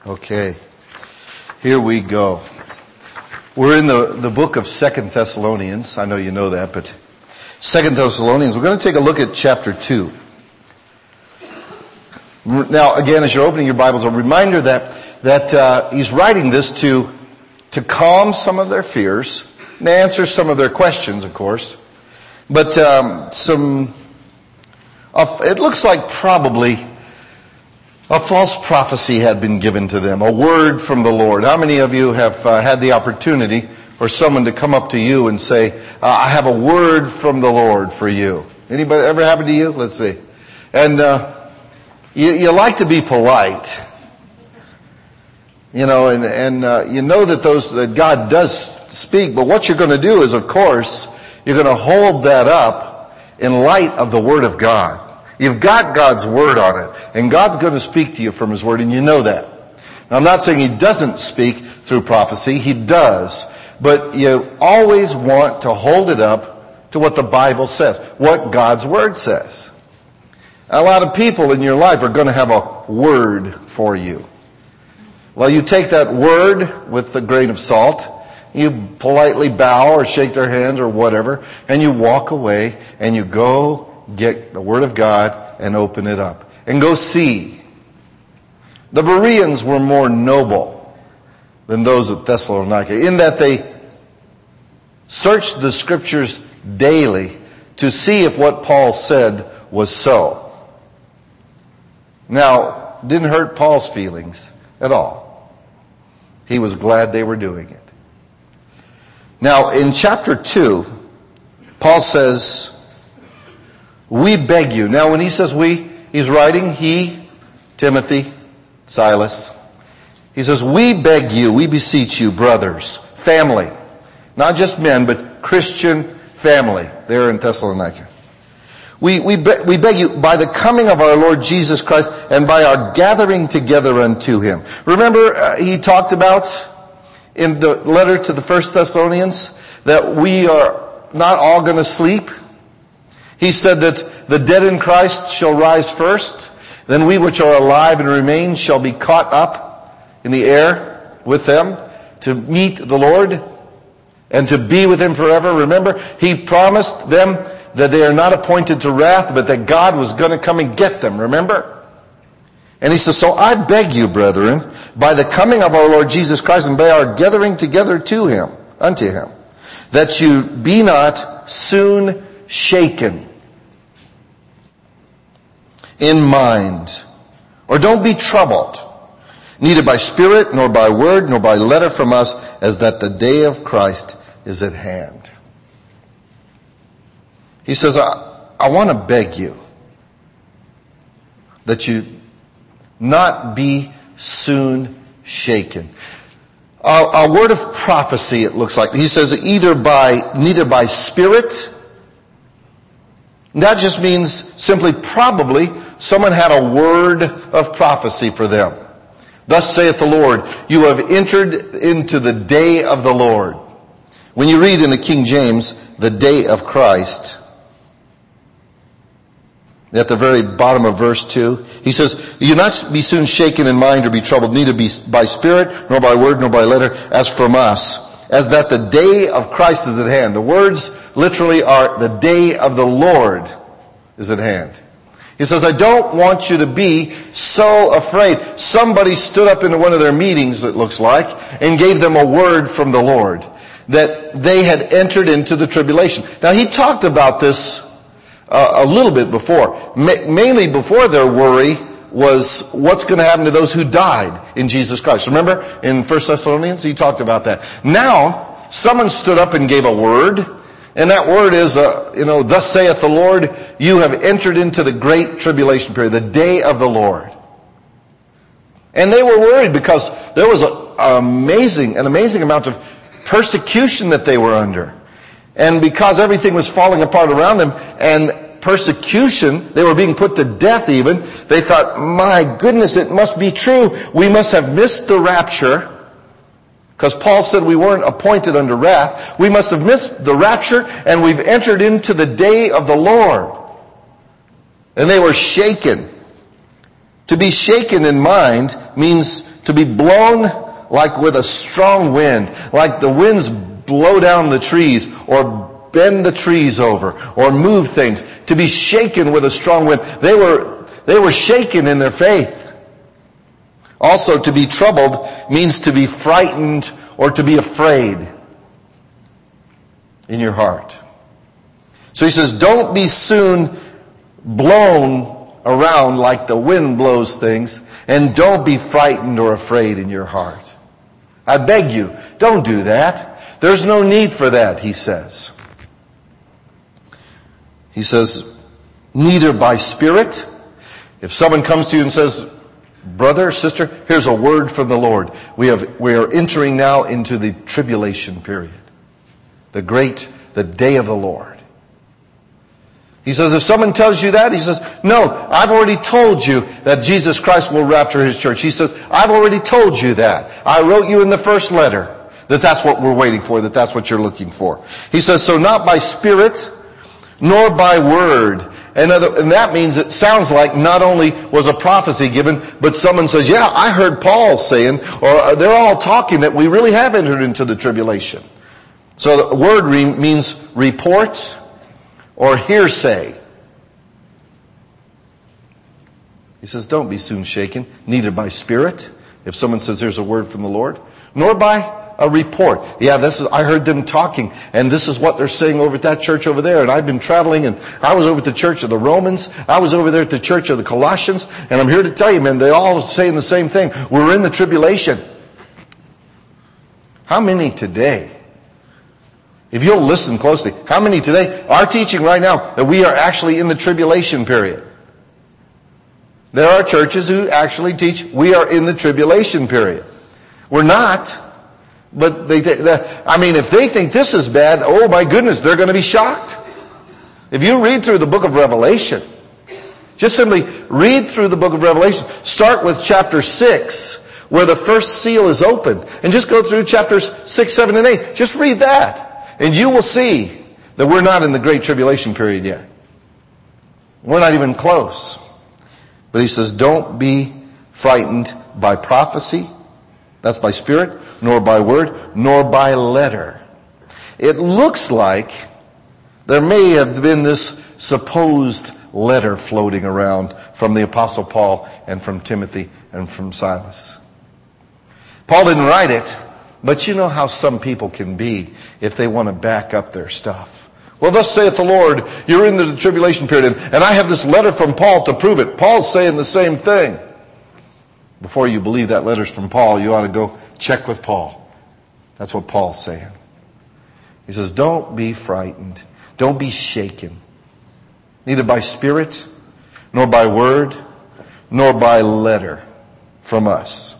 Okay, here we go. We're in the book of 2 Thessalonians. I know you know that, but 2 Thessalonians, we're going to take a look at chapter 2. Now, again, as you're opening your Bibles, a reminder that he's writing this to calm some of their fears and answer some of their questions, of course. But it looks like probably a false prophecy had been given to them, a word from the Lord. How many of you have had the opportunity for someone to come up to you and say, I have a word from the Lord for you? Anybody ever happened to you? Let's see. And you like to be polite. You know, and you know that God does speak, but what you're going to do is, of course, you're going to hold that up in light of the Word of God. You've got God's Word on it, and God's going to speak to you from His Word, and you know that. Now, I'm not saying He doesn't speak through prophecy. He does. But you always want to hold it up to what the Bible says, what God's Word says. A lot of people in your life are going to have a word for you. Well, you take that word with a grain of salt, you politely bow or shake their hand or whatever, and you walk away and you go get the Word of God and open it up and go see. The Bereans were more noble than those at Thessalonica in that they searched the Scriptures daily to see if what Paul said was so. Now, didn't hurt Paul's feelings at all. He was glad they were doing it. Now, in chapter 2, Paul says, we beg you. Now, when he says we, he's writing he, Timothy, Silas. He says, we beg you, we beseech you, brothers, family. Not just men, but Christian family there in Thessalonica. We beg you, by the coming of our Lord Jesus Christ and by our gathering together unto Him. Remember, he talked about in the letter to the First Thessalonians that we are not all going to sleep. He said that the dead in Christ shall rise first, then we which are alive and remain shall be caught up in the air with them to meet the Lord and to be with Him forever. Remember, He promised them that they are not appointed to wrath, but that God was going to come and get them. Remember? And he says, so I beg you, brethren, by the coming of our Lord Jesus Christ and by our gathering together to Him, unto Him, that you be not soon shaken in mind, or don't be troubled, neither by spirit, nor by word, nor by letter from us, as that the day of Christ is at hand. He says, I want to beg you that you not be soon shaken. A word of prophecy, it looks like. He says, neither by spirit. That just means simply probably someone had a word of prophecy for them. Thus saith the Lord, you have entered into the day of the Lord. When you read in the King James, the day of Christ, at the very bottom of verse 2, he says, you not be soon shaken in mind or be troubled, neither be by spirit, nor by word, nor by letter, as from us, as that the day of Christ is at hand. The words literally are, the day of the Lord is at hand. He says, I don't want you to be so afraid. Somebody stood up in one of their meetings, it looks like, and gave them a word from the Lord, that they had entered into the tribulation. Now, he talked about this a little bit before. Mainly before their worry was what's going to happen to those who died in Jesus Christ. Remember in 1 Thessalonians, he talked about that. Now, someone stood up and gave a word, and that word is, thus saith the Lord, you have entered into the great tribulation period, the day of the Lord. And they were worried because there was an amazing amount of persecution that they were under. And because everything was falling apart around them and persecution, they were being put to death even, they thought, my goodness, it must be true. We must have missed the rapture. Because Paul said we weren't appointed unto wrath. We must have missed the rapture and we've entered into the day of the Lord. And they were shaken. To be shaken in mind means to be blown like with a strong wind, like the winds blow down the trees or bend the trees over or move things, to be shaken with a strong wind. They were shaken in their faith. Also, to be troubled means to be frightened or to be afraid in your heart. So he says, don't be soon blown around like the wind blows things, and don't be frightened or afraid in your heart. I beg you, don't do that. There's no need for that, he says. He says, neither by spirit. If someone comes to you and says, brother, sister, here's a word from the Lord. We are entering now into the tribulation period. The day of the Lord. He says, if someone tells you that, he says, no, I've already told you that Jesus Christ will rapture his church. He says, I've already told you that. I wrote you in the first letter that that's what we're waiting for, that that's what you're looking for. He says, so not by spirit, nor by word. And that means it sounds like not only was a prophecy given, but someone says, yeah, I heard Paul saying, or they're all talking that we really have entered into the tribulation. So the word means report or hearsay. He says, don't be soon shaken, neither by spirit, if someone says there's a word from the Lord, nor by a report. Yeah, I heard them talking, and this is what they're saying over at that church over there. And I've been traveling, and I was over at the church of the Romans. I was over there at the church of the Colossians, and I'm here to tell you, man, they all saying the same thing. We're in the tribulation. How many today, if you'll listen closely, how many today are teaching right now that we are actually in the tribulation period? There are churches who actually teach we are in the tribulation period. We're not. But if they think this is bad, oh my goodness, they're going to be shocked. If you read through the book of Revelation, just simply read through the book of Revelation. Start with chapter 6, where the first seal is opened. And just go through chapters 6, 7, and 8. Just read that. And you will see that we're not in the Great Tribulation period yet. We're not even close. But he says, don't be frightened by prophecy. That's by spirit, nor by word, nor by letter. It looks like there may have been this supposed letter floating around from the Apostle Paul and from Timothy and from Silas. Paul didn't write it, but you know how some people can be if they want to back up their stuff. Well, thus saith the Lord, you're in the tribulation period, and I have this letter from Paul to prove it. Paul's saying the same thing. Before you believe that letter's from Paul, you ought to go check with Paul. That's what Paul's saying. He says, don't be frightened. Don't be shaken. Neither by spirit, nor by word, nor by letter from us.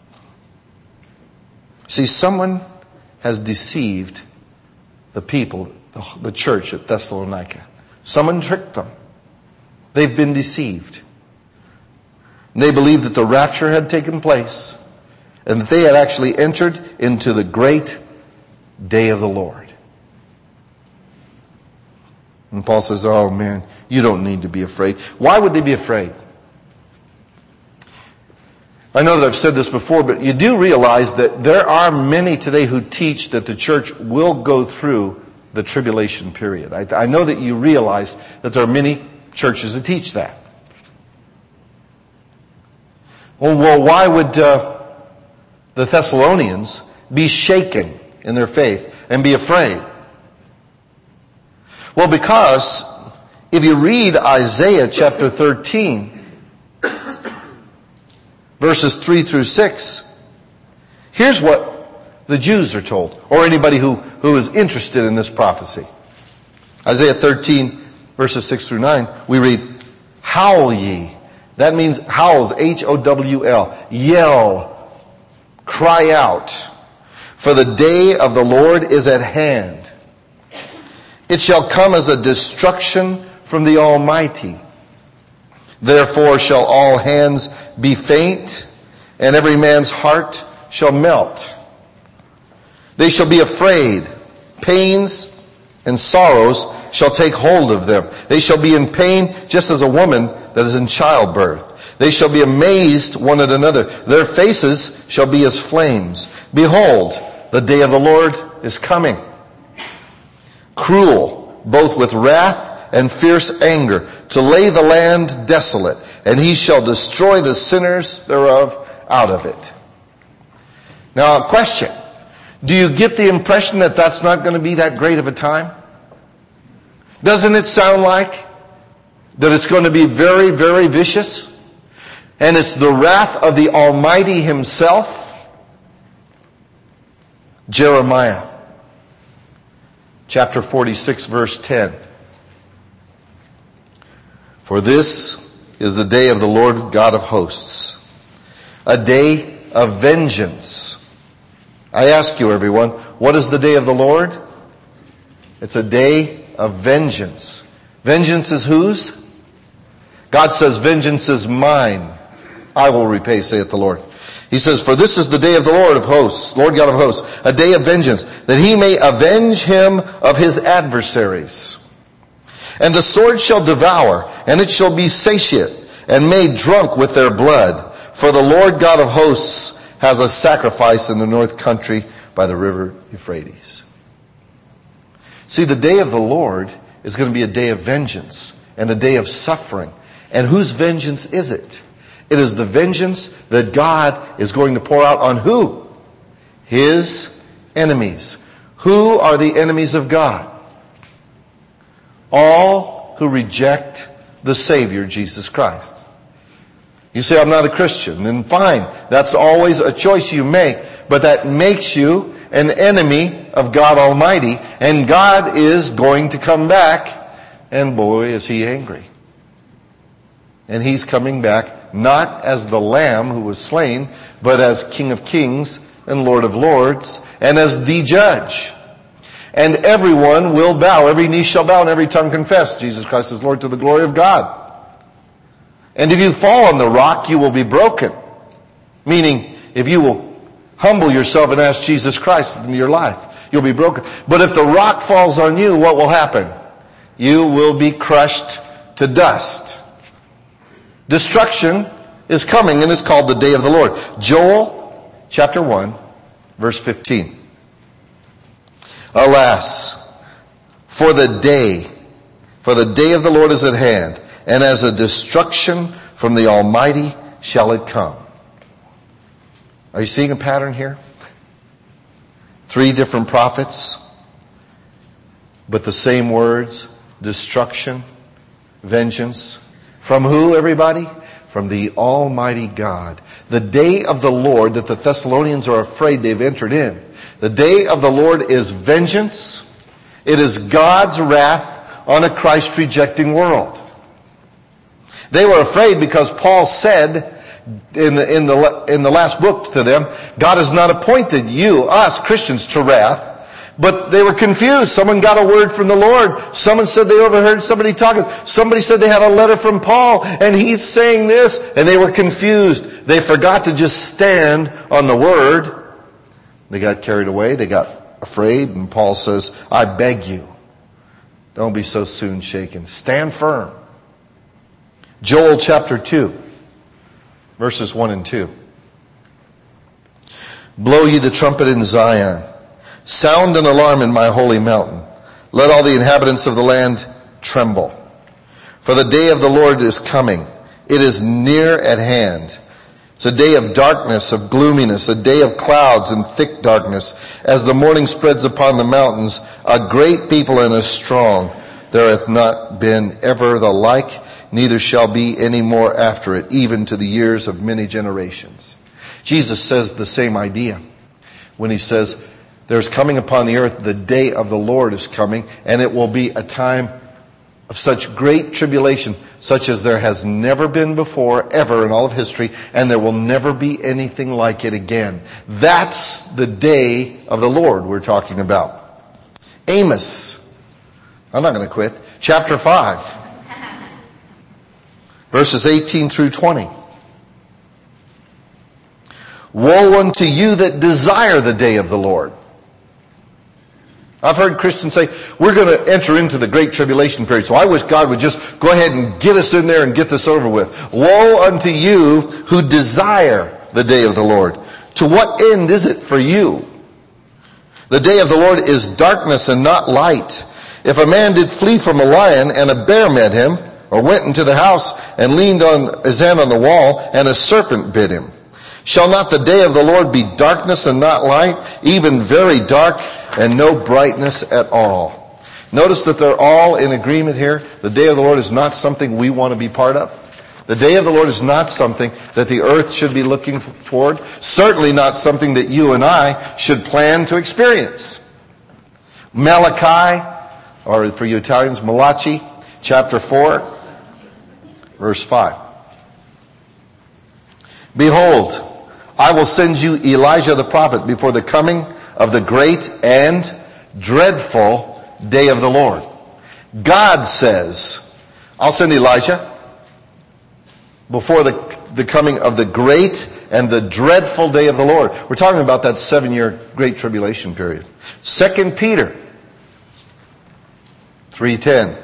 See, someone has deceived the people, the church at Thessalonica. Someone tricked them. They've been deceived. They believed that the rapture had taken place and that they had actually entered into the great day of the Lord. And Paul says, oh man, you don't need to be afraid. Why would they be afraid? I know that I've said this before, but you do realize that there are many today who teach that the church will go through the tribulation period. I know that you realize that there are many churches that teach that. Well, why would the Thessalonians be shaken in their faith and be afraid? Well, because if you read Isaiah chapter 13, verses 3 through 6, here's what the Jews are told, or anybody who is interested in this prophecy. Isaiah 13, verses 6 through 9, we read, howl ye. That means howls, H-O-W-L. Yell, cry out, for the day of the Lord is at hand. It shall come as a destruction from the Almighty. Therefore shall all hands be faint, and every man's heart shall melt. They shall be afraid. Pains and sorrows shall take hold of them. They shall be in pain just as a woman that is in childbirth. They shall be amazed one at another. Their faces shall be as flames. Behold, the day of the Lord is coming. Cruel, both with wrath and fierce anger, to lay the land desolate, and he shall destroy the sinners thereof out of it. Now, a question. Do you get the impression that that's not going to be that great of a time? Doesn't it sound like that it's going to be very, very vicious? And it's the wrath of the Almighty himself? Jeremiah chapter 46, verse 10. For this is the day of the Lord God of hosts, a day of vengeance. I ask you, everyone, what is the day of the Lord? It's a day of vengeance. Vengeance is whose? God says, vengeance is mine. I will repay, saith the Lord. He says, for this is the day of the Lord of hosts, Lord God of hosts, a day of vengeance, that he may avenge him of his adversaries. And the sword shall devour, and it shall be satiate, and made drunk with their blood. For the Lord God of hosts has a sacrifice in the north country by the river Euphrates. See, the day of the Lord is going to be a day of vengeance and a day of suffering. And whose vengeance is it? It is the vengeance that God is going to pour out on who? His enemies. Who are the enemies of God? All who reject the Savior, Jesus Christ. You say, I'm not a Christian. Then fine. That's always a choice you make. But that makes you an enemy of God Almighty. And God is going to come back. And boy, is he angry. And he's coming back not as the Lamb who was slain, but as King of Kings and Lord of Lords, and as the Judge. And everyone will bow. Every knee shall bow and every tongue confess Jesus Christ is Lord to the glory of God. And if you fall on the rock, you will be broken. Meaning, if you will humble yourself and ask Jesus Christ into your life, you'll be broken. But if the rock falls on you, what will happen? You will be crushed to dust. Destruction is coming, and it's called the day of the Lord. Joel chapter 1, verse 15. Alas, for the day of the Lord is at hand, and as a destruction from the Almighty shall it come. Are you seeing a pattern here? 3 different prophets, but the same words: destruction, vengeance. From who, everybody? From the Almighty God. The day of the Lord that the Thessalonians are afraid they've entered in. The day of the Lord is vengeance. It is God's wrath on a Christ-rejecting world. They were afraid because Paul said in the last book to them, God has not appointed you, us, Christians, to wrath. But they were confused. Someone got a word from the Lord. Someone said they overheard somebody talking. Somebody said they had a letter from Paul, and he's saying this. And they were confused. They forgot to just stand on the word. They got carried away. They got afraid. And Paul says, I beg you, don't be so soon shaken. Stand firm. Joel chapter 2, verses 1 and 2. Blow ye the trumpet in Zion. Sound an alarm in my holy mountain. Let all the inhabitants of the land tremble. For the day of the Lord is coming. It is near at hand. It's a day of darkness, of gloominess, a day of clouds and thick darkness. As the morning spreads upon the mountains, a great people and a strong. There hath not been ever the like, neither shall be any more after it, even to the years of many generations. Jesus says the same idea when he says, there's coming upon the earth, the day of the Lord is coming, and it will be a time of such great tribulation, such as there has never been before, ever in all of history, and there will never be anything like it again. That's the day of the Lord we're talking about. Amos, I'm not going to quit, chapter 5, verses 18 through 20. Woe unto you that desire the day of the Lord. I've heard Christians say, we're going to enter into the Great Tribulation period, so I wish God would just go ahead and get us in there and get this over with. Woe unto you who desire the day of the Lord. To what end is it for you? The day of the Lord is darkness and not light. If a man did flee from a lion and a bear met him, or went into the house and leaned on his hand on the wall, and a serpent bit him, shall not the day of the Lord be darkness and not light, even very dark and no brightness at all? Notice that they're all in agreement here. The day of the Lord is not something we want to be part of. The day of the Lord is not something that the earth should be looking toward. Certainly not something that you and I should plan to experience. Malachi, or for you Italians, Malachi, chapter 4, verse 5. Behold, I will send you Elijah the prophet before the coming of the great and dreadful day of the Lord. God says, I'll send Elijah before the coming of the great and the dreadful day of the Lord. We're talking about that 7-year Great Tribulation period. 2 Peter 3:10.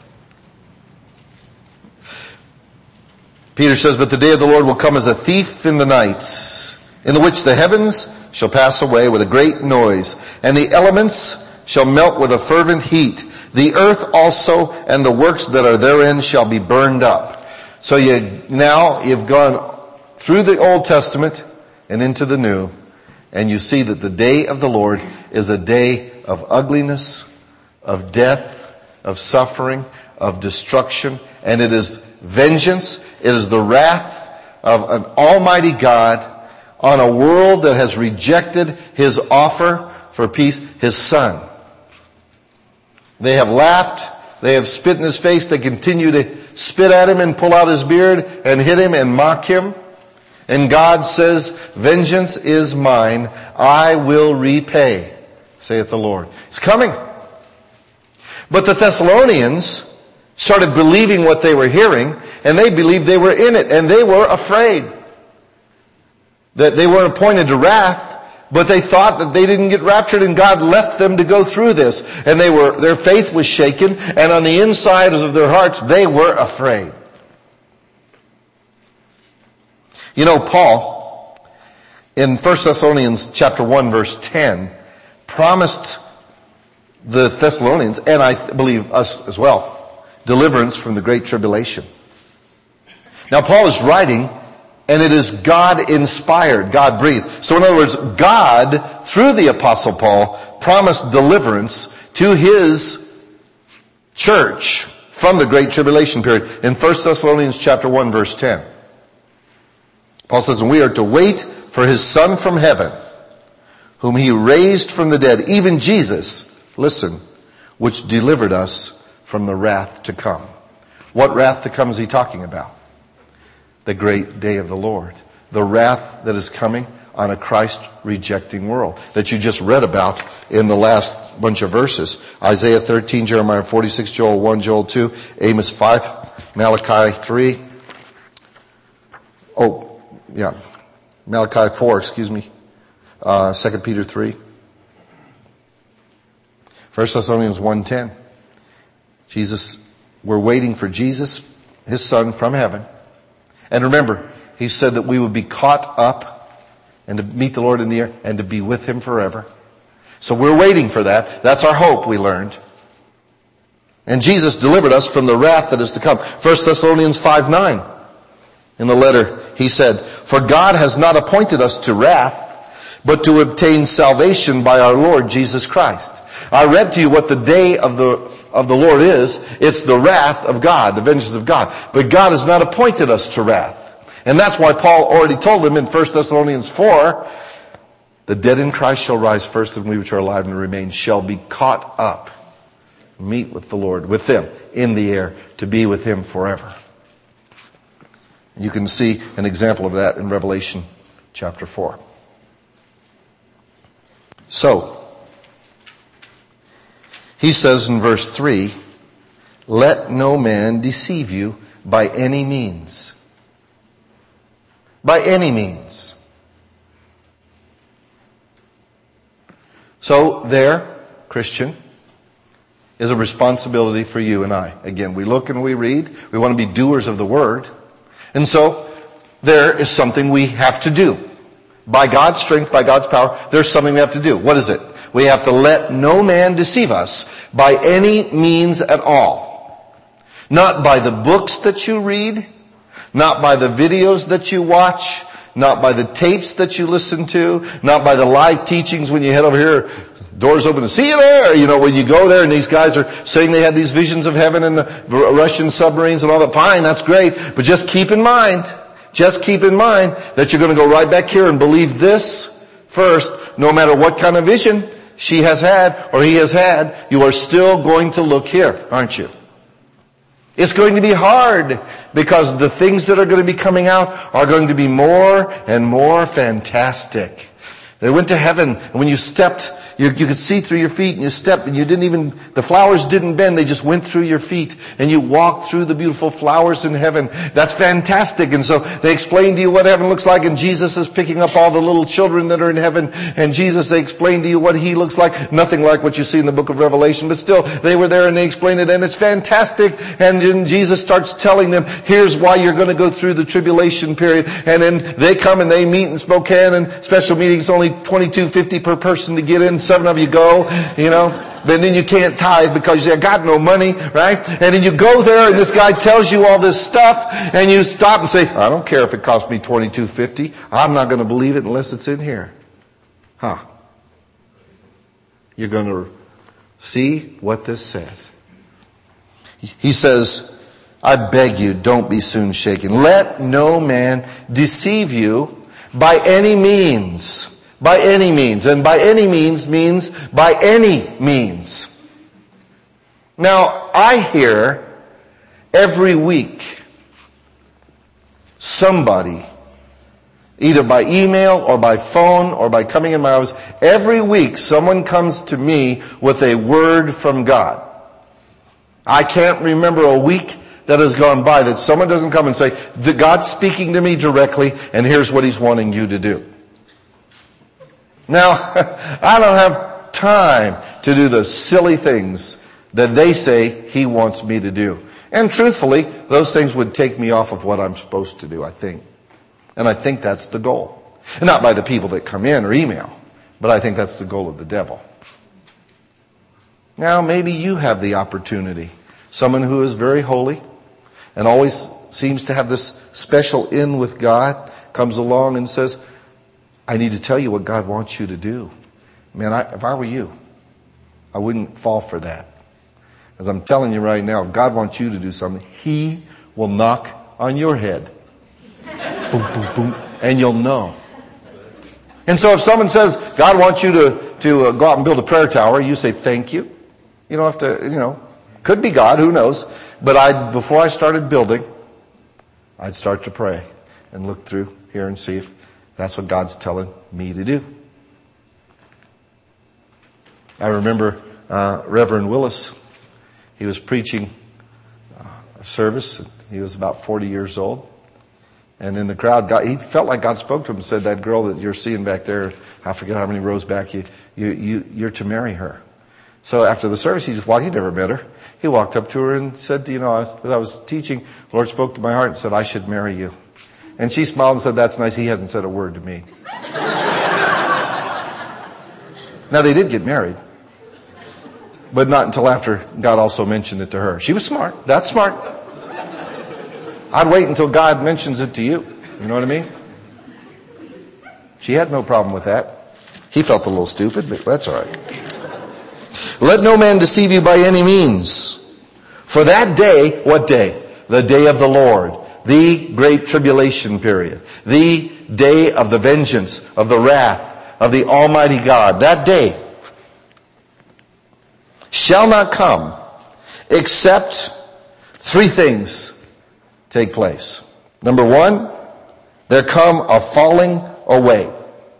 Peter says, but the day of the Lord will come as a thief in the night, in the which the heavens shall pass away with a great noise, and the elements shall melt with a fervent heat. The earth also and the works that are therein shall be burned up. So you've gone through the Old Testament and into the New, and you see that the day of the Lord is a day of ugliness, of death, of suffering, of destruction, and it is vengeance. It is the wrath of an almighty God on a world that has rejected His offer for peace, His Son. They have laughed. They have spit in His face. They continue to spit at Him and pull out His beard and hit Him and mock Him. And God says, vengeance is mine. I will repay, saith the Lord. It's coming. But the Thessalonians started believing what they were hearing, and they believed they were in it, and they were afraid that they weren't appointed to wrath, but they thought that they didn't get raptured, and God left them to go through this. And their faith was shaken, and on the inside of their hearts, they were afraid. You know, Paul, in 1 Thessalonians chapter 1, verse 10, promised the Thessalonians, and I believe us as well, deliverance from the Great Tribulation. Now, Paul is writing, and it is God-inspired, God-breathed. So in other words, God, through the Apostle Paul, promised deliverance to his church from the Great Tribulation period. In 1 Thessalonians chapter 1, verse 10. Paul says, and we are to wait for His Son from heaven, whom He raised from the dead, even Jesus, listen, which delivered us from the wrath to come. What wrath to come is he talking about? The great day of the Lord. The wrath that is coming on a Christ-rejecting world that you just read about in the last bunch of verses. Isaiah 13, Jeremiah 46, Joel 1, Joel 2, Amos 5, Malachi 3. Malachi 4, 2 Peter 3. 1 Thessalonians 1:10. Jesus, we're waiting for Jesus, His Son from heaven. And remember, He said that we would be caught up and to meet the Lord in the air and to be with Him forever. So we're waiting for that. That's our hope, we learned. And Jesus delivered us from the wrath that is to come. 1 Thessalonians 5:9. In the letter, he said, for God has not appointed us to wrath, but to obtain salvation by our Lord Jesus Christ. I read to you what the day of the Lord is. It's the wrath of God, the vengeance of God. But God has not appointed us to wrath. And that's why Paul already told them in 1 Thessalonians 4, the dead in Christ shall rise first, and we which are alive and remain shall be caught up, meet with the Lord, with them in the air, to be with Him forever. You can see an example of that in Revelation chapter 4. So, he says in verse 3, let no man deceive you by any means. By any means. So there, Christian, is a responsibility for you and I. Again, we look and we read. We want to be doers of the Word. And so, there is something we have to do. By God's strength, by God's power, there's something we have to do. What is it? We have to let no man deceive us by any means at all. Not by the books that you read, not by the videos that you watch, not by the tapes that you listen to, not by the live teachings when you head over here, doors open to see you there. You know, when you go there and these guys are saying they had these visions of heaven and the Russian submarines and all that. Fine, that's great. But just keep in mind that you're going to go right back here and believe this first. No matter what kind of vision she has had or he has had, you are still going to look here, aren't you? It's going to be hard because the things that are going to be coming out are going to be more and more fantastic. They went to heaven, and when you stepped, you could see through your feet, and you stepped, and the flowers didn't bend, they just went through your feet, and you walked through the beautiful flowers in heaven. That's fantastic. And so they explain to you what heaven looks like, and Jesus is picking up all the little children that are in heaven, and they explain to you what He looks like. Nothing like what you see in the book of Revelation, but still, they were there and they explained it, and it's fantastic. And then Jesus starts telling them, here's why you're going to go through the tribulation period. And then they come and they meet in Spokane, and special meetings only $22.50 per person to get in. 7 of you go, you know. But then you can't tithe because you got no money, right? And then you go there and this guy tells you all this stuff and you stop and say, I don't care if it costs me $22.50. I'm not going to believe it unless it's in here. You're going to see what this says. He says, I beg you, don't be soon shaken. Let no man deceive you by any means. By any means. And by any means means by any means. Now, I hear every week somebody, either by email or by phone or by coming in my office, every week someone comes to me with a word from God. I can't remember a week that has gone by that someone doesn't come and say, God's speaking to me directly and here's what He's wanting you to do. Now, I don't have time to do the silly things that they say He wants me to do. And truthfully, those things would take me off of what I'm supposed to do, I think. And I think that's the goal. And not by the people that come in or email, but I think that's the goal of the devil. Now, maybe you have the opportunity. Someone who is very holy and always seems to have this special in with God comes along and says, I need to tell you what God wants you to do. Man, if I were you, I wouldn't fall for that. As I'm telling you right now, if God wants you to do something, He will knock on your head. Boom, boom, boom. And you'll know. And so if someone says, God wants you to go out and build a prayer tower, you say, thank you. You don't have to, could be God, who knows. But before I started building, I'd start to pray and look through here and see if that's what God's telling me to do. I remember Reverend Willis. He was preaching a service. He was about 40 years old. And in the crowd, he felt like God spoke to him and said, that girl that you're seeing back there, I forget how many rows back, you're to marry her. So after the service, he never met her. He walked up to her and said, as I was teaching, the Lord spoke to my heart and said, I should marry you. And she smiled and said, that's nice. He hasn't said a word to me. Now, they did get married. But not until after God also mentioned it to her. She was smart. That's smart. I'd wait until God mentions it to you. You know what I mean? She had no problem with that. He felt a little stupid, but that's all right. Let no man deceive you by any means. For that day, what day? The day of the Lord. The great tribulation period. The day of the vengeance, of the wrath, of the Almighty God. That day shall not come except 3 things take place. Number 1, there come a falling away.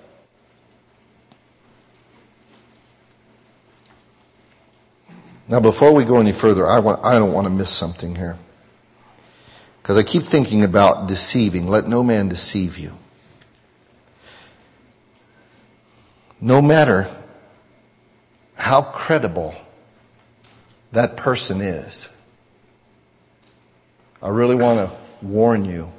Now, before we go any further, I don't want to miss something here. Because I keep thinking about deceiving. Let no man deceive you. No matter how credible that person is. I really want to warn you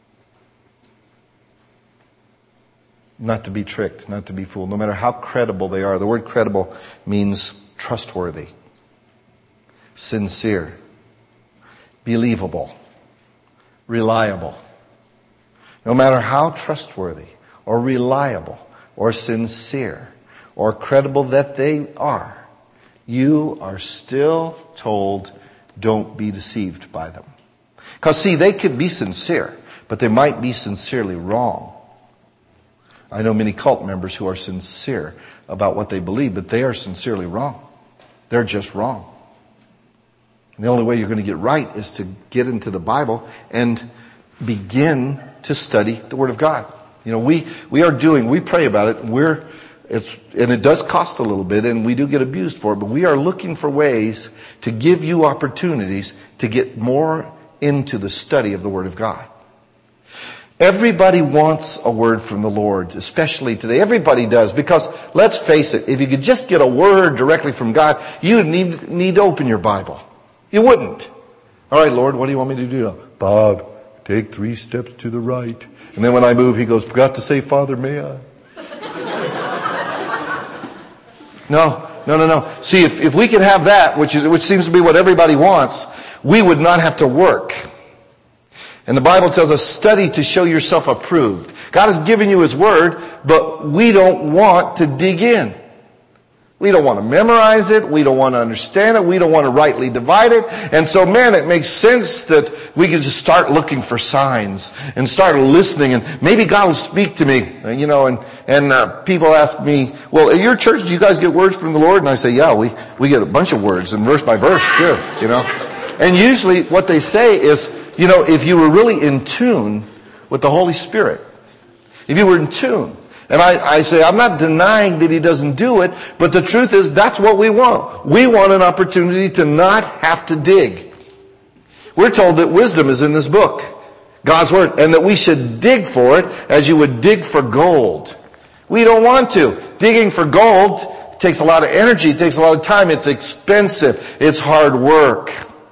not to be tricked, not to be fooled, no matter how credible they are. The word credible means trustworthy, sincere, believable, reliable. No matter how trustworthy or reliable or sincere or credible that they are, you are still told, don't be deceived by them. Because see, they could be sincere, but they might be sincerely wrong. I know many cult members who are sincere about what they believe, but they are sincerely wrong. They're just wrong. And the only way you're going to get right is to get into the Bible and begin to study the Word of God. You know, we pray about it, and it does cost a little bit, and we do get abused for it, but we are looking for ways to give you opportunities to get more into the study of the Word of God. Everybody wants a word from the Lord, especially today. Everybody does, because let's face it, if you could just get a word directly from God, you would need to open your Bible. You wouldn't. All right, Lord, what do you want me to do now? Bob, take 3 steps to the right. And then when I move, he goes, forgot to say, Father, may I? No. See, if we could have that, which seems to be what everybody wants, we would not have to work. And the Bible tells us, study to show yourself approved. God has given you His Word, but we don't want to dig in. We don't want to memorize it. We don't want to understand it. We don't want to rightly divide it. And so, man, it makes sense that we can just start looking for signs and start listening, and maybe God will speak to me. You know, and people ask me, well, at your church, do you guys get words from the Lord? And I say, yeah, we get a bunch of words, and verse by verse too, you know. And usually what they say is, you know, if you were really in tune with the Holy Spirit, if you were in tune, and I say, I'm not denying that He doesn't do it, but the truth is that's what we want. We want an opportunity to not have to dig. We're told that wisdom is in this book, God's Word, and that we should dig for it as you would dig for gold. We don't want to. Digging for gold takes a lot of energy, it takes a lot of time, it's expensive, it's hard work.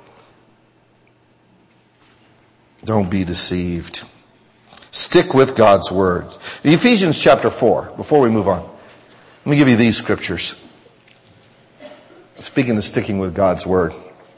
Don't be deceived. Stick with God's Word. Ephesians chapter 4, before we move on, let me give you these scriptures. Speaking of sticking with God's Word.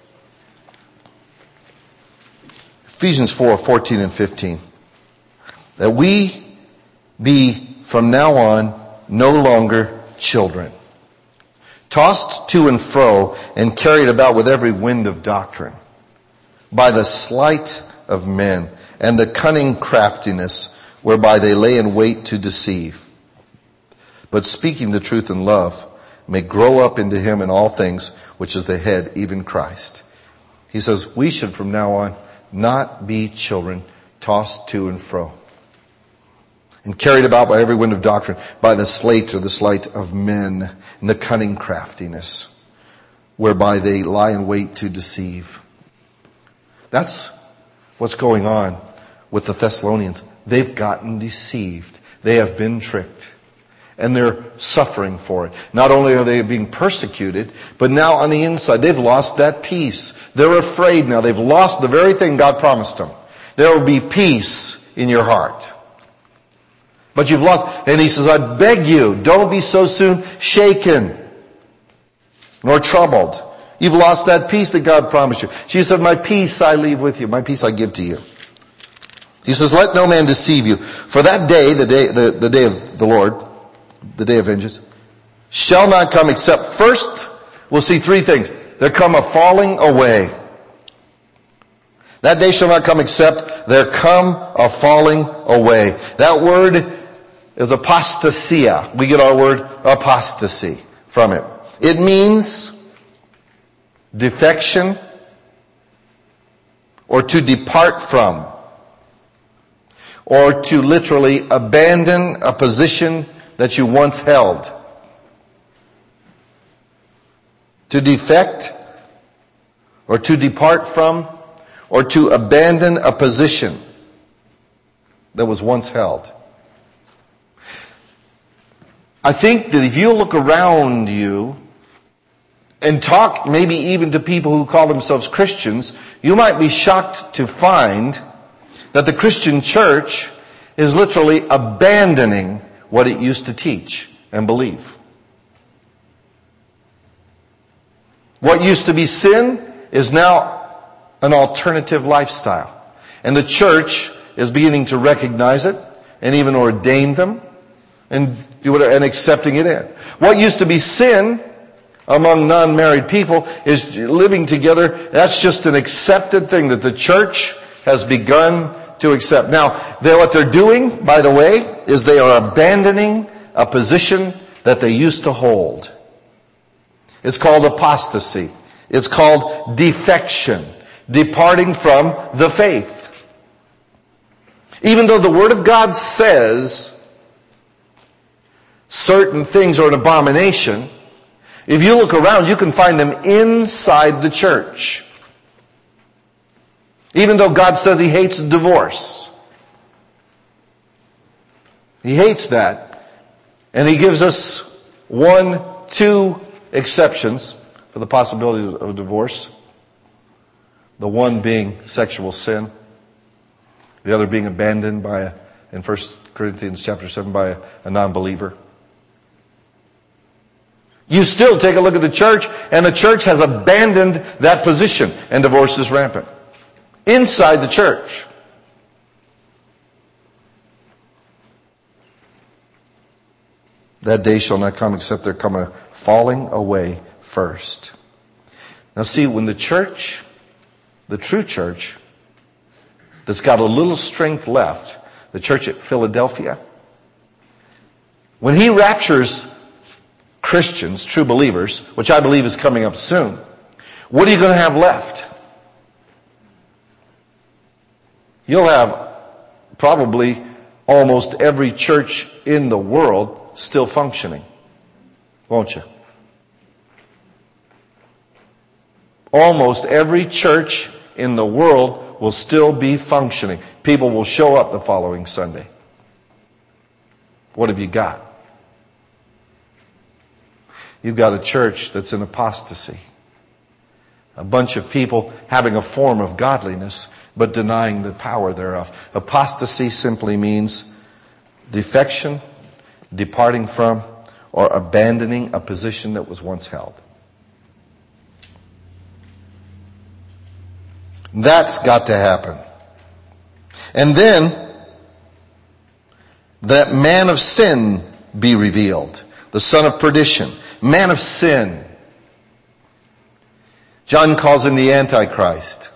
Ephesians 4, 14 and 15. That we be from now on no longer children, tossed to and fro and carried about with every wind of doctrine, by the sleight of men and the cunning craftiness whereby they lay in wait to deceive. But speaking the truth in love may grow up into Him in all things, which is the head, even Christ. He says we should from now on not be children tossed to and fro and carried about by every wind of doctrine, by the sleight of men and the cunning craftiness whereby they lie in wait to deceive. That's what's going on with the Thessalonians. They've gotten deceived. They have been tricked. And they're suffering for it. Not only are they being persecuted, but now on the inside, they've lost that peace. They're afraid now. They've lost the very thing God promised them. There will be peace in your heart. But you've lost. And he says, I beg you, don't be so soon shaken nor troubled. You've lost that peace that God promised you. She said, my peace I leave with you. My peace I give to you. He says, let no man deceive you. For that day, the day of the Lord, the day of vengeance, shall not come except first, we'll see 3 things. There come a falling away. That day shall not come except there come a falling away. That word is apostasia. We get our word apostasy from it. It means defection or to depart from, or to literally abandon a position that you once held. To defect or to depart from or to abandon a position that was once held. I think that if you look around you and talk maybe even to people who call themselves Christians, you might be shocked to find that the Christian church is literally abandoning what it used to teach and believe. What used to be sin is now an alternative lifestyle. And the church is beginning to recognize it and even ordain them and do whatever, and accepting it in. What used to be sin among non-married people is living together. That's just an accepted thing that the church has begun to accept. Now, what they're doing, by the way, is they are abandoning a position that they used to hold. It's called apostasy. It's called defection, departing from the faith. Even though the Word of God says certain things are an abomination, if you look around, you can find them inside the church. Even though God says He hates divorce. He hates that. And He gives us 2 exceptions for the possibility of divorce. The one being sexual sin. The other being abandoned in 1 Corinthians chapter 7 by a non-believer. You still take a look at the church, and the church has abandoned that position, and divorce is rampant. Inside the church. That day shall not come except there come a falling away first. Now see, when the church, the true church, that's got a little strength left, the church at Philadelphia, when He raptures Christians, true believers, which I believe is coming up soon, what are you going to have left? You'll have probably almost every church in the world still functioning, won't you? Almost every church in the world will still be functioning. People will show up the following Sunday. What have you got? You've got a church that's in apostasy. A bunch of people having a form of godliness, but denying the power thereof. Apostasy simply means defection, departing from, or abandoning a position that was once held. That's got to happen. And then, that man of sin be revealed. The son of perdition. Man of sin. John calls him the Antichrist.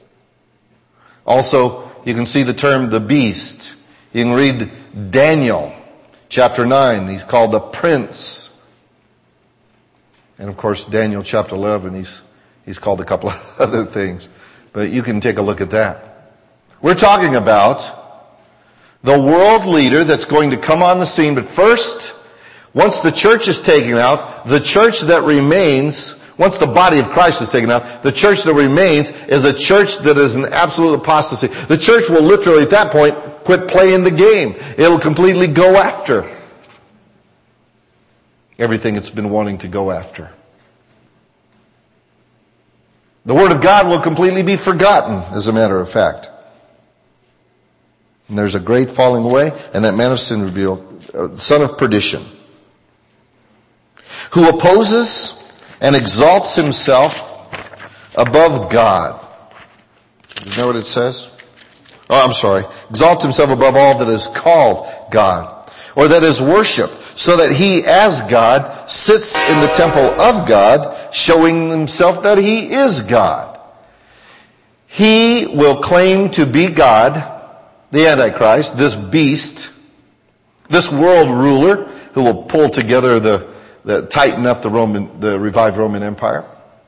Also, you can see the term the beast. You can read Daniel, chapter 9. He's called the prince. And of course, Daniel chapter 11, he's called a couple of other things. But you can take a look at that. We're talking about the world leader that's going to come on the scene. But first, once the church is taken out, the church that remains, once the body of Christ is taken out, the church that remains is a church that is an absolute apostasy. The church will literally at that point quit playing the game. It'll completely go after everything it's been wanting to go after. The Word of God will completely be forgotten, as a matter of fact. And there's a great falling away, and that man of sin revealed, son of perdition, who opposes and exalts himself above God. Isn't that what it says? Oh, I'm sorry. Exalts himself above all that is called God, or that is worshipped, so that he, as God, sits in the temple of God, showing himself that he is God. He will claim to be God, the Antichrist, this beast, this world ruler who will pull together tighten up the revived Roman Empire.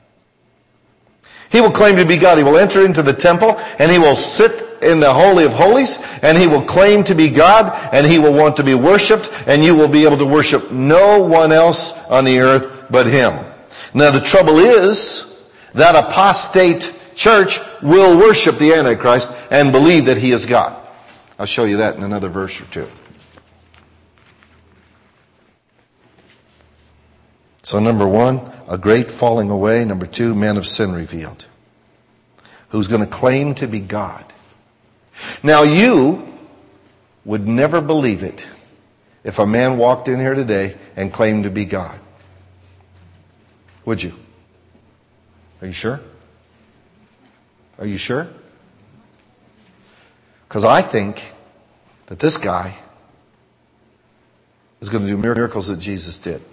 He will claim to be God. He will enter into the temple and he will sit in the Holy of Holies and he will claim to be God and he will want to be worshipped, and you will be able to worship no one else on the earth but him. Now the trouble is that apostate church will worship the Antichrist and believe that he is God. I'll show you that in another verse or two. So number one, a great falling away. Number 2, man of sin revealed, who's going to claim to be God. Now you would never believe it if a man walked in here today and claimed to be God. Would you? Are you sure? Are you sure? Because I think that this guy is going to do miracles that Jesus did.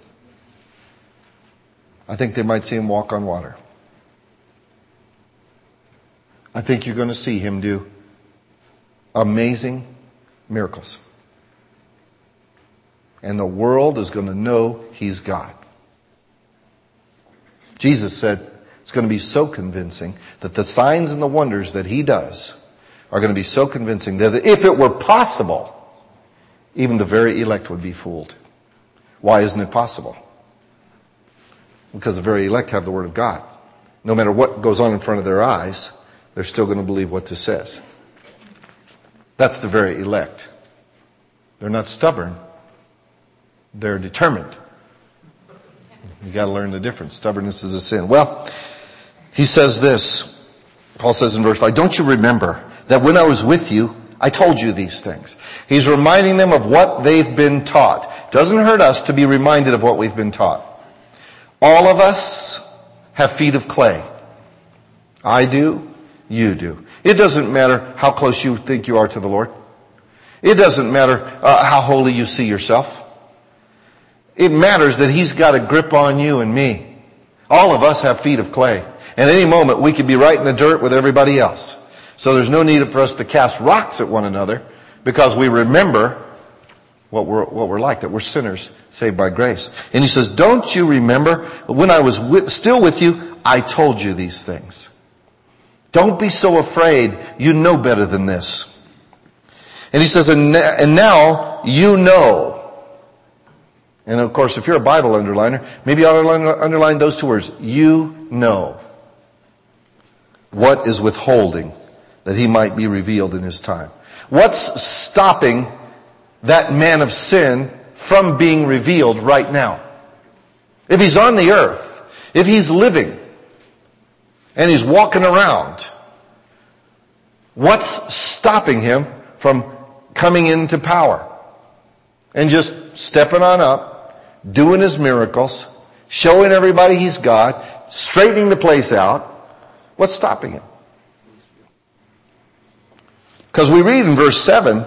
I think they might see him walk on water. I think you're going to see him do amazing miracles. And the world is going to know he's God. Jesus said it's going to be so convincing that the signs and the wonders that he does are going to be so convincing that if it were possible, even the very elect would be fooled. Why isn't it possible? Because the very elect have the Word of God. No matter what goes on in front of their eyes, they're still going to believe what this says. That's the very elect. They're not stubborn. They're determined. You got to learn the difference. Stubbornness is a sin. Well, he says this. Paul says in verse 5, don't you remember that when I was with you, I told you these things. He's reminding them of what they've been taught. Doesn't hurt us to be reminded of what we've been taught. All of us have feet of clay. I do. You do. It doesn't matter how close you think you are to the Lord. It doesn't matter how holy you see yourself. It matters that he's got a grip on you and me. All of us have feet of clay. And at any moment we could be right in the dirt with everybody else. So there's no need for us to cast rocks at one another because we remember what we're like, that we're sinners saved by grace. And he says, don't you remember when I was still with you, I told you these things. Don't be so afraid. You know better than this. And he says, and now you know. And of course, if you're a Bible underliner, maybe you ought to underline those 2 words. You know what is withholding that he might be revealed in his time. What's stopping that man of sin from being revealed right now? If he's on the earth, if he's living, and he's walking around, what's stopping him from coming into power and just stepping on up, doing his miracles, showing everybody he's God, straightening the place out? What's stopping him? Because we read in verse 7,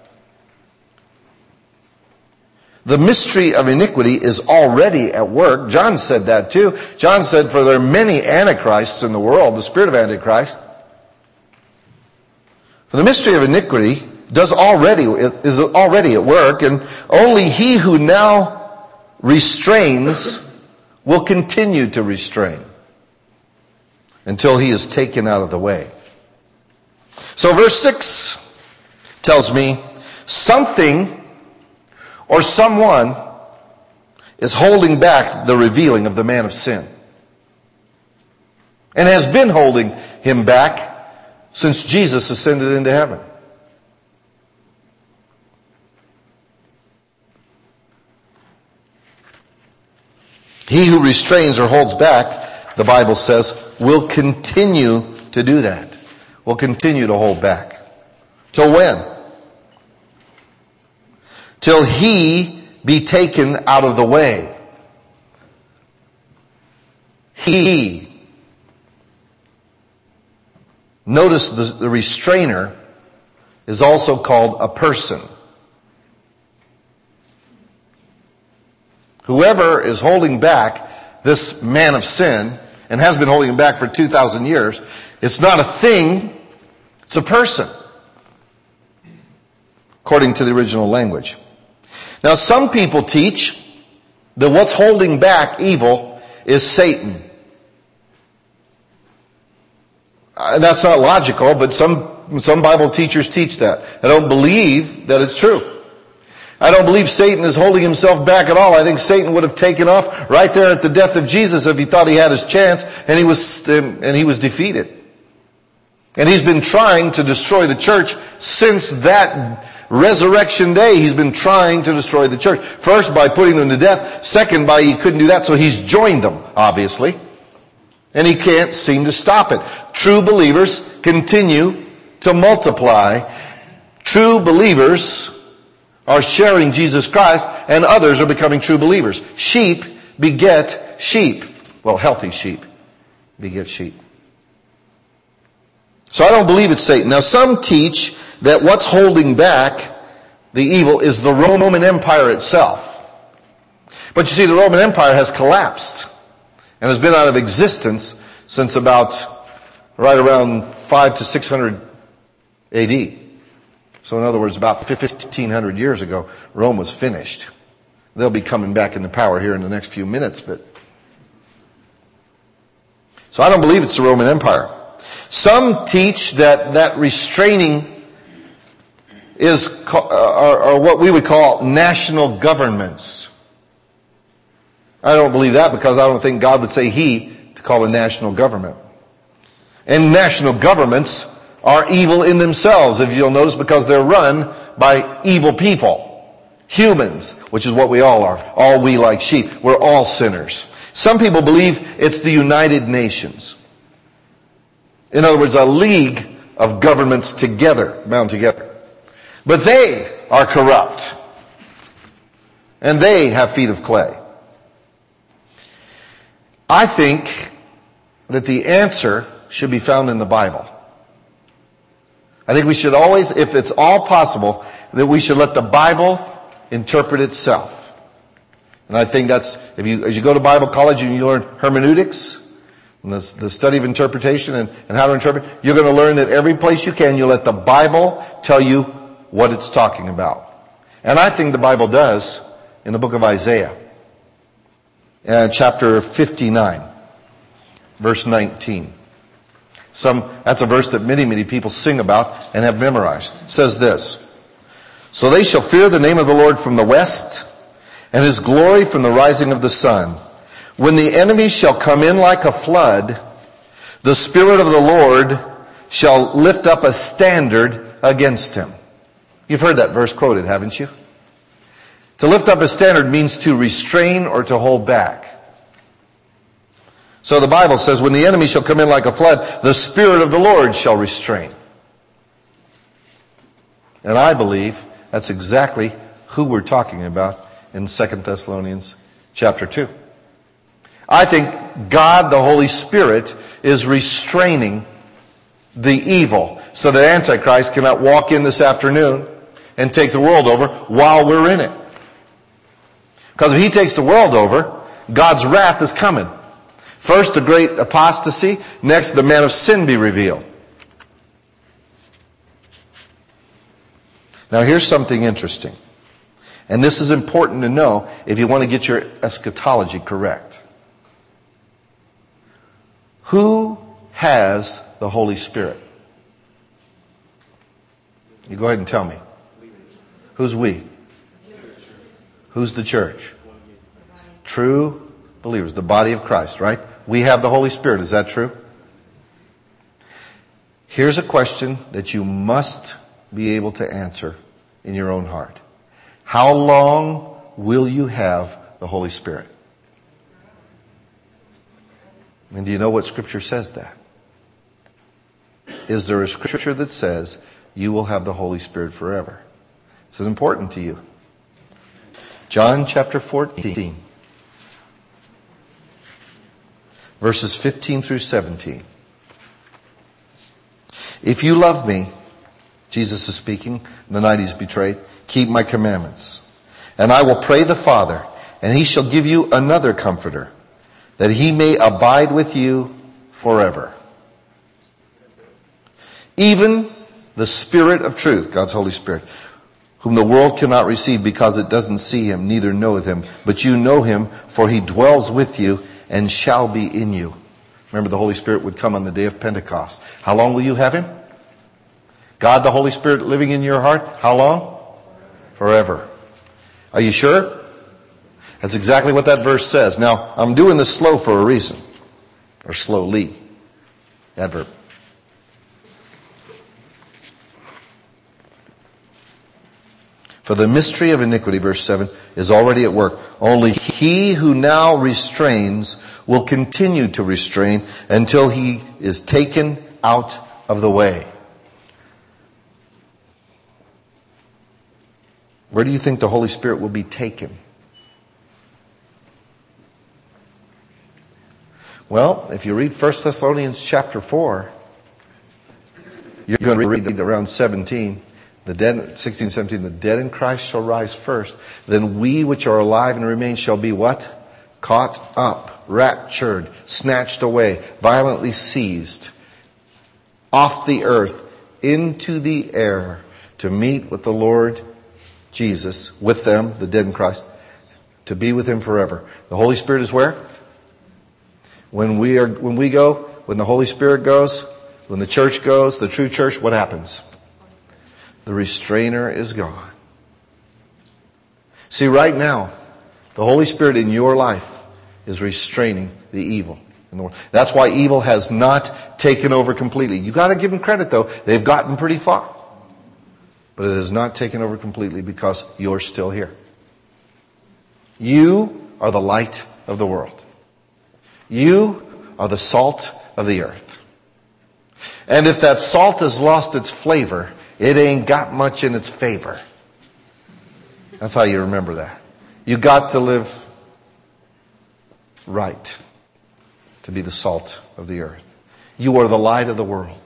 the mystery of iniquity is already at work. John said that too. John said, for there are many antichrists in the world, the spirit of Antichrist. For the mystery of iniquity is already at work, and only he who now restrains will continue to restrain until he is taken out of the way. So verse 6 tells me something or someone is holding back the revealing of the man of sin. And has been holding him back since Jesus ascended into heaven. He who restrains or holds back, the Bible says, will continue to do that. Will continue to hold back. Till when? Till he be taken out of the way. He. Notice the restrainer is also called a person. Whoever is holding back this man of sin, and has been holding him back for 2,000 years, it's not a thing, it's a person, according to the original language. Now, some people teach that what's holding back evil is Satan. That's not logical, but some Bible teachers teach that. I don't believe that it's true. I don't believe Satan is holding himself back at all. I think Satan would have taken off right there at the death of Jesus if he thought he had his chance, and he was defeated. And he's been trying to destroy the church since that resurrection day, he's been trying to destroy the church. First, by putting them to death. Second, by he couldn't do that, so he's joined them, obviously. And he can't seem to stop it. True believers continue to multiply. True believers are sharing Jesus Christ, and others are becoming true believers. Sheep beget sheep. Well, healthy sheep beget sheep. So I don't believe it's Satan. Now, some teach that what's holding back the evil is the Roman Empire itself. But you see, the Roman Empire has collapsed and has been out of existence since about right around 500 to 600 AD. So in other words, about 1,500 years ago, Rome was finished. They'll be coming back into power here in the next few minutes. So I don't believe it's the Roman Empire. Some teach that restraining are what we would call national governments. I don't believe that because I don't think God would say he to call a national government. And national governments are evil in themselves, if you'll notice, because they're run by evil people. Humans, which is what we all are. All we like sheep. We're all sinners. Some people believe it's the United Nations. In other words, a league of governments together, bound together. But they are corrupt. And they have feet of clay. I think that the answer should be found in the Bible. I think we should always, if it's all possible, that we should let the Bible interpret itself. And I think that's, as you go to Bible college and you learn hermeneutics, and the study of interpretation and how to interpret, you're going to learn that every place you can, you let the Bible tell you what it's talking about. And I think the Bible does in the book of Isaiah, chapter 59, verse 19. That's a verse that many people sing about and have memorized. It says this: "So they shall fear the name of the Lord from the west, and his glory from the rising of the sun. When the enemy shall come in like a flood, the Spirit of the Lord shall lift up a standard against him." You've heard that verse quoted, haven't you? To lift up a standard means to restrain or to hold back. So the Bible says, when the enemy shall come in like a flood, the Spirit of the Lord shall restrain. And I believe that's exactly who we're talking about in 2 Thessalonians chapter 2. I think God, the Holy Spirit, is restraining the evil so that Antichrist cannot walk in this afternoon and take the world over while we're in it. Because if he takes the world over, God's wrath is coming. First, the great apostasy. Next, the man of sin be revealed. Now, here's something interesting. And this is important to know if you want to get your eschatology correct. Who has the Holy Spirit? You go ahead and tell me. Who's we? Who's the church? True believers, the body of Christ, right? We have the Holy Spirit. Is that true? Here's a question that you must be able to answer in your own heart. How long will you have the Holy Spirit? And do you know what Scripture says that? Is there a Scripture that says you will have the Holy Spirit forever? This is important to you. John chapter 14, verses 15 through 17. "If you love me," Jesus is speaking, the night he's betrayed, "keep my commandments. And I will pray the Father, and he shall give you another comforter, that he may abide with you forever. Even the Spirit of truth," God's Holy Spirit, "whom the world cannot receive because it doesn't see him, neither knoweth him. But you know him, for he dwells with you and shall be in you." Remember, the Holy Spirit would come on the day of Pentecost. How long will you have him? God, the Holy Spirit, living in your heart. How long? Forever. Are you sure? That's exactly what that verse says. Now, I'm doing this slow for a reason. Or slowly. Adverb. For the mystery of iniquity, verse 7, is already at work. Only he who now restrains will continue to restrain until he is taken out of the way. Where do you think the Holy Spirit will be taken? Well, if you read 1 Thessalonians chapter 4, you're going to read around 17. The dead, 16, 17, the dead in Christ shall rise first. Then we which are alive and remain shall be what? Caught up, raptured, snatched away, violently seized, off the earth, into the air, to meet with the Lord Jesus, with them, the dead in Christ, to be with Him forever. The Holy Spirit is where? When we go, when the Holy Spirit goes, when the church goes, the true church, what happens? The restrainer is gone. See, right now, the Holy Spirit in your life is restraining the evil in the world. That's why evil has not taken over completely. You got to give them credit, though. They've gotten pretty far. But it has not taken over completely because you're still here. You are the light of the world. You are the salt of the earth. And if that salt has lost its flavor, it ain't got much in its favor. That's how you remember that. You got to live right to be the salt of the earth. You are the light of the world.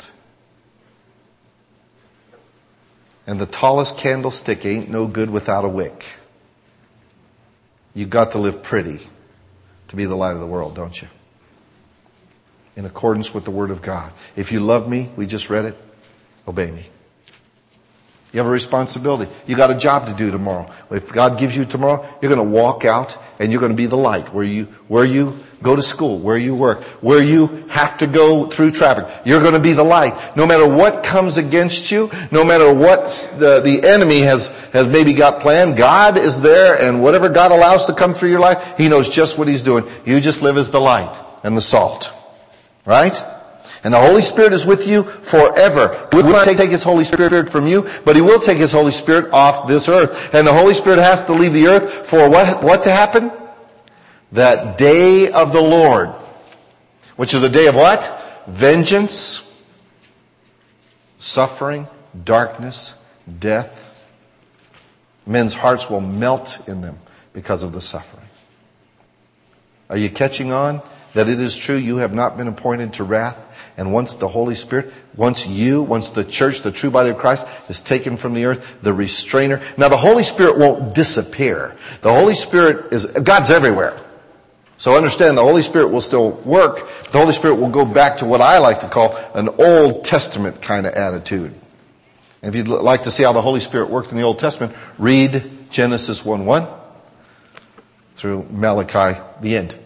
And the tallest candlestick ain't no good without a wick. You got to live pretty to be the light of the world, don't you? In accordance with the Word of God. If you love me, we just read it, obey me. You have a responsibility. You got a job to do tomorrow. If God gives you tomorrow, you're going to walk out and you're going to be the light where you go to school, where you work, where you have to go through traffic. You're going to be the light. No matter what comes against you, no matter what the enemy has maybe got planned, God is there, and whatever God allows to come through your life, He knows just what He's doing. You just live as the light and the salt. Right? And the Holy Spirit is with you forever. He will not take His Holy Spirit from you, but He will take His Holy Spirit off this earth. And the Holy Spirit has to leave the earth for what to happen? That day of the Lord. Which is a day of what? Vengeance, suffering, darkness, death. Men's hearts will melt in them because of the suffering. Are you catching on? That it is true, you have not been appointed to wrath. And once the Holy Spirit, once the church, the true body of Christ is taken from the earth, the restrainer. Now the Holy Spirit won't disappear. The Holy Spirit God's everywhere. So understand the Holy Spirit will still work. But the Holy Spirit will go back to what I like to call an Old Testament kind of attitude. And if you'd like to see how the Holy Spirit worked in the Old Testament, read Genesis 1:1 through Malachi, the end.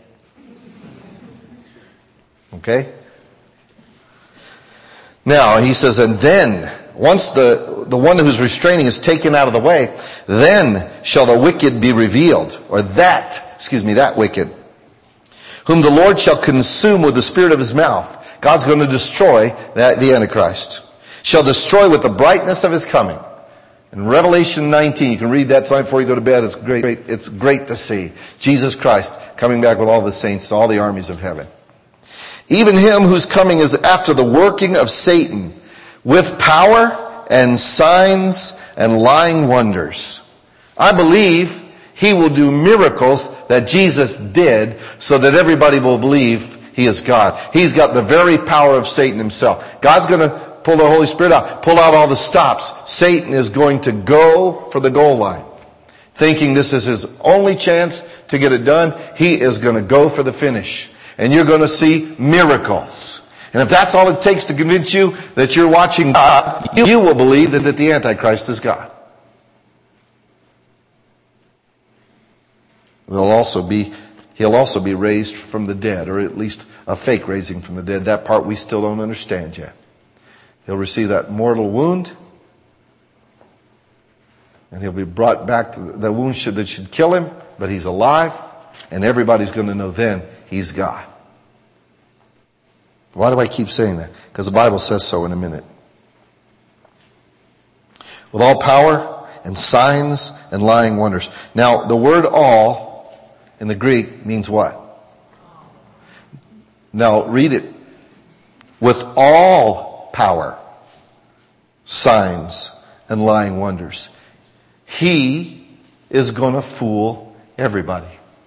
Okay? Now, he says, and then, once the one who's restraining is taken out of the way, then shall the wicked be revealed, or that wicked, whom the Lord shall consume with the spirit of His mouth. God's going to destroy the Antichrist. Shall destroy with the brightness of His coming. In Revelation 19, you can read that tonight before you go to bed. It's great. It's great to see Jesus Christ coming back with all the saints, all the armies of heaven. Even Him whose coming is after the working of Satan, with power and signs and lying wonders. I believe He will do miracles that Jesus did so that everybody will believe He is God. He's got the very power of Satan himself. God's going to pull the Holy Spirit out, pull out all the stops. Satan is going to go for the goal line, thinking this is his only chance to get it done. He is going to go for the finish. And you're going to see miracles. And if that's all it takes to convince you that you're watching God, you will believe that the Antichrist is God. He'll also be raised from the dead, or at least a fake raising from the dead. That part we still don't understand yet. He'll receive that mortal wound, and he'll be brought back to the wound that should kill him, but he's alive, and everybody's going to know then he's God. Why do I keep saying that? Because the Bible says so in a minute. With all power and signs and lying wonders. Now, the word all in the Greek means what? Now, read it. With all power, signs and lying wonders. He is going to fool everybody.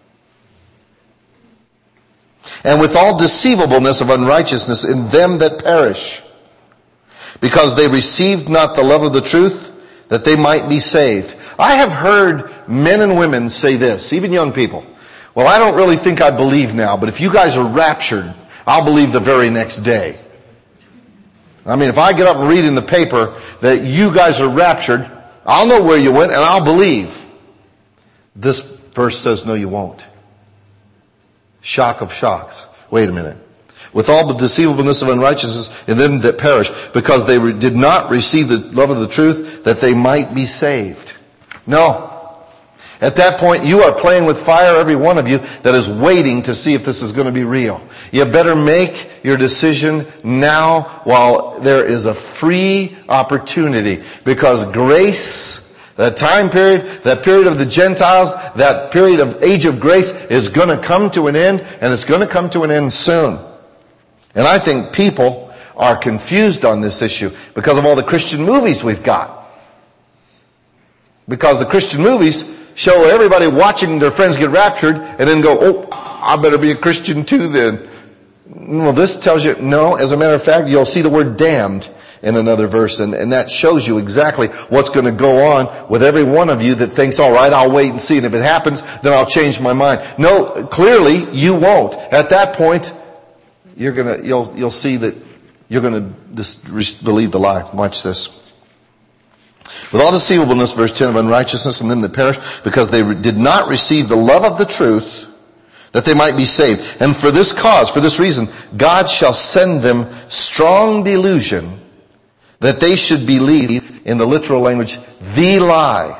And with all deceivableness of unrighteousness in them that perish, because they received not the love of the truth, that they might be saved. I have heard men and women say this, even young people. Well, I don't really think I believe now, but if you guys are raptured, I'll believe the very next day. I mean, if I get up and read in the paper that you guys are raptured, I'll know where you went and I'll believe. This verse says, no, you won't. Shock of shocks. Wait a minute. With all the deceivableness of unrighteousness in them that perish, because they did not receive the love of the truth, that they might be saved. No. At that point, you are playing with fire, every one of you, that is waiting to see if this is going to be real. You better make your decision now while there is a free opportunity. Because grace, that time period, that period of the Gentiles, that period of age of grace is going to come to an end, and it's going to come to an end soon. And I think people are confused on this issue because of all the Christian movies we've got. Because the Christian movies show everybody watching their friends get raptured and then go, oh, I better be a Christian too then. Well, this tells you, no, as a matter of fact, you'll see the word damned in another verse, and that shows you exactly what's going to go on with every one of you that thinks, all right, I'll wait and see, and if it happens, then I'll change my mind. No, clearly you won't. At that point, you'll see that you're going to believe the lie. Watch this. With all deceivableness, verse 10, of unrighteousness in them that perish, because they did not receive the love of the truth, that they might be saved. And for this cause, for this reason, God shall send them strong delusion, that they should believe, in the literal language, the lie.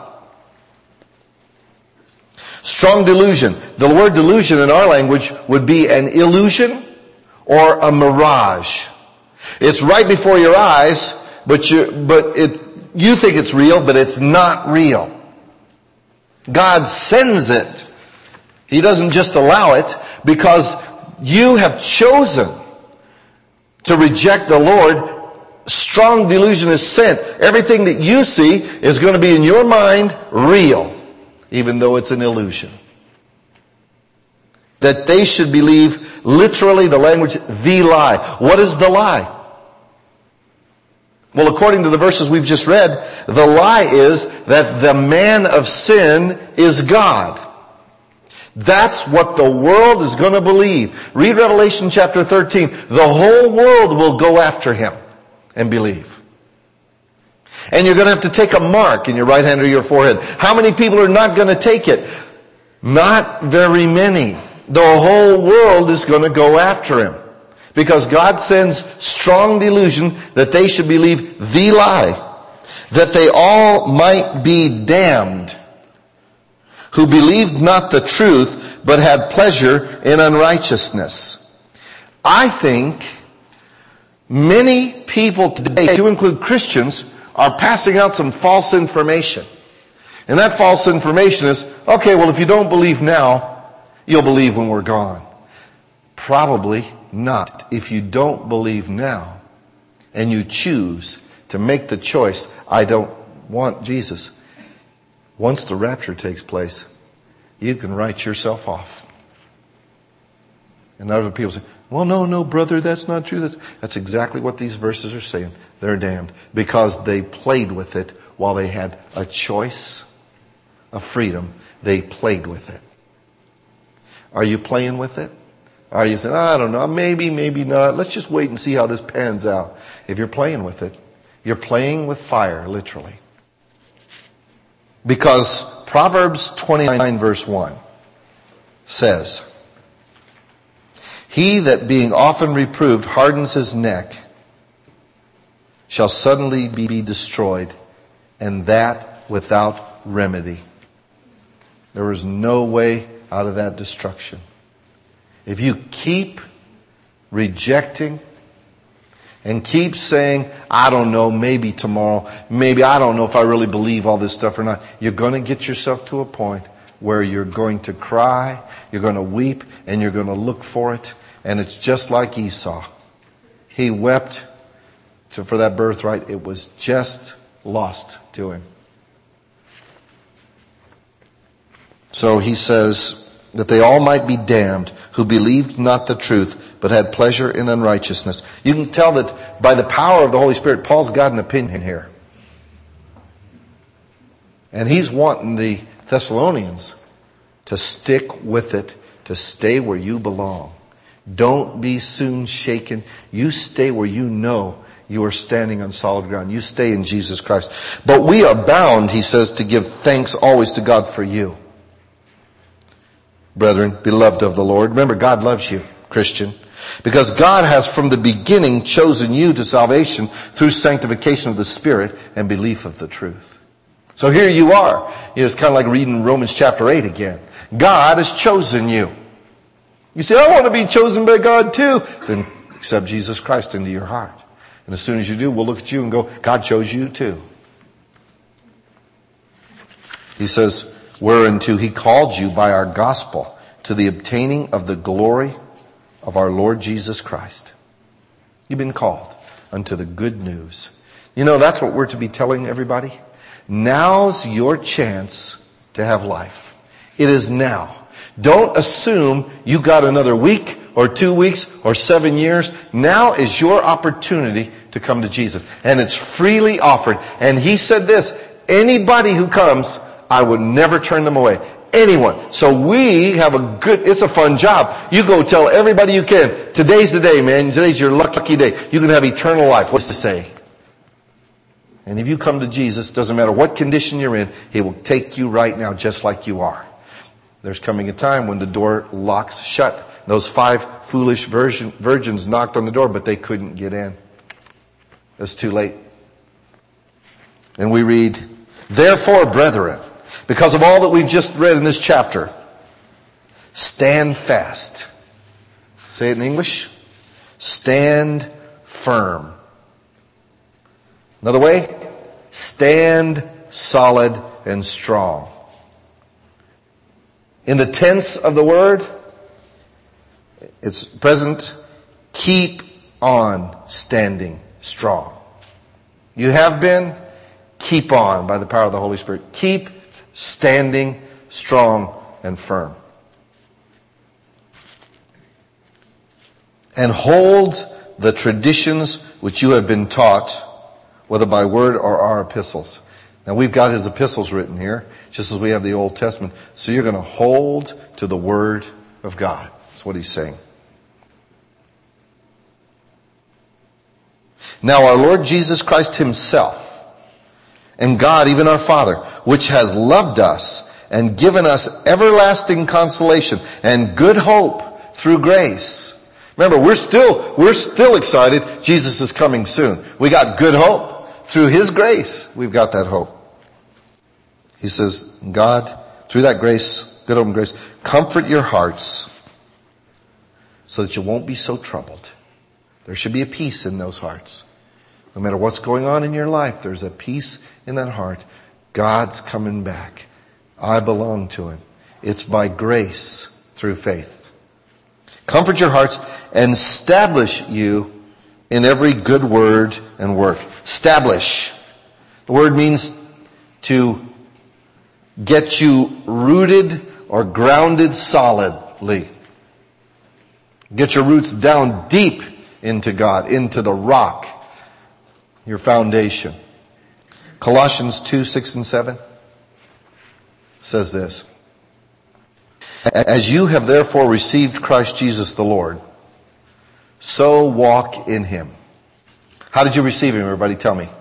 Strong delusion. The word delusion in our language would be an illusion or a mirage. It's right before your eyes, but you think it's real, but it's not real. God sends it. He doesn't just allow it because you have chosen to reject the Lord. Strong delusion is sent. Everything that you see is going to be in your mind real, even though it's an illusion. That they should believe, literally the language, the lie. What is the lie? Well, according to the verses we've just read, the lie is that the man of sin is God. That's what the world is going to believe. Read Revelation chapter 13. The whole world will go after him and believe. And you're going to have to take a mark in your right hand or your forehead. How many people are not going to take it? Not very many. The whole world is going to go after him. Because God sends strong delusion that they should believe the lie, that they all might be damned, who believed not the truth, but had pleasure in unrighteousness. I think many people today, to include Christians, are passing out some false information. And that false information is, okay, well, if you don't believe now, you'll believe when we're gone. Probably not. If you don't believe now and you choose to make the choice, I don't want Jesus, once the rapture takes place, you can write yourself off. And other people say, well, no, brother, that's not true. That's exactly what these verses are saying. They're damned because they played with it while they had a choice of freedom. They played with it. Are you playing with it? Are you saying, I don't know, maybe not. Let's just wait and see how this pans out. If you're playing with it, you're playing with fire, literally. Because Proverbs 29 verse 1 says, he that being often reproved hardens his neck shall suddenly be destroyed, and that without remedy. There is no way out of that destruction. If you keep rejecting and keep saying, I don't know, maybe tomorrow, maybe I don't know if I really believe all this stuff or not, you're going to get yourself to a point where you're going to cry, you're going to weep, and you're going to look for it. And it's just like Esau. He wept for that birthright. It was just lost to him. So he says that they all might be damned who believed not the truth, but had pleasure in unrighteousness. You can tell that by the power of the Holy Spirit, Paul's got an opinion here. And he's wanting the Thessalonians to stick with it, to stay where you belong. Don't be soon shaken. You stay where you know you are standing on solid ground. You stay in Jesus Christ. But we are bound, he says, to give thanks always to God for you. Brethren, beloved of the Lord. Remember, God loves you, Christian. Because God has from the beginning chosen you to salvation through sanctification of the Spirit and belief of the truth. So here you are. It's kind of like reading Romans chapter 8 again. God has chosen you. You say, I want to be chosen by God too. Then accept Jesus Christ into your heart. And as soon as you do, we'll look at you and go, God chose you too. He says, whereunto he called you by our gospel to the obtaining of the glory of our Lord Jesus Christ. You've been called unto the good news. You know, that's what we're to be telling everybody. Now's your chance to have life. It is now. Don't assume you got another week or 2 weeks or 7 years. Now is your opportunity to come to Jesus. And it's freely offered. And he said this, anybody who comes, I would never turn them away. Anyone. So we have it's a fun job. You go tell everybody you can. Today's the day, man. Today's your lucky day. You can have eternal life. What's to say? And if you come to Jesus, doesn't matter what condition you're in, he will take you right now just like you are. There's coming a time when the door locks shut. Those 5 foolish virgins knocked on the door, but they couldn't get in. It's too late. And we read, therefore, brethren, because of all that we've just read in this chapter, stand fast. Say it in English. Stand firm. Another way, stand solid and strong. In the tense of the word, it's present, keep on standing strong. You have been, keep on by the power of the Holy Spirit. Keep standing strong and firm. And hold the traditions which you have been taught, whether by word or our epistles. Now we've got his epistles written here, just as we have the Old Testament. So you're going to hold to the word of God. That's what he's saying. Now our Lord Jesus Christ himself, and God, even our Father, which has loved us and given us everlasting consolation and good hope through grace. Remember, we're still excited. Jesus is coming soon. We got good hope through his grace. We've got that hope. He says, God, through that grace, good hope and grace, comfort your hearts so that you won't be so troubled. There should be a peace in those hearts. No matter what's going on in your life, there's a peace in that heart. God's coming back. I belong to him. It's by grace through faith. Comfort your hearts and establish you in every good word and work. Establish. The word means to get you rooted or grounded solidly. Get your roots down deep into God, into the rock, your foundation. Colossians 2, 6 and 7 says this. As you have therefore received Christ Jesus the Lord, so walk in him. How did you receive him, everybody? Tell me.